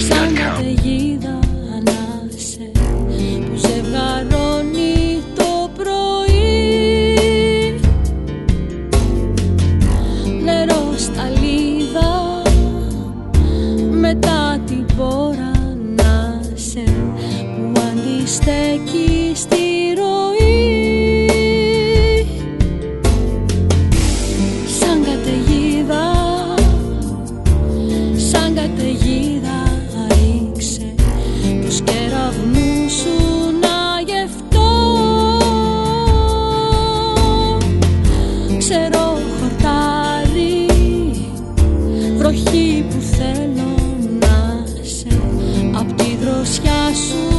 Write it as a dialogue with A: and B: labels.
A: Σαν καταιγίδα ανάσε που ζευγαρώνει το πρωί. Νερό σταλίδα μετά την πόρα ανάσε που αντιστέκει στη ροή. Σαν καταιγίδα, σαν καταιγίδα ρίξε τους κεραυνούς σου να γευτώ. Ξέρω χορτάρι, βροχή που θέλω να σε απ' τη δροσιά σου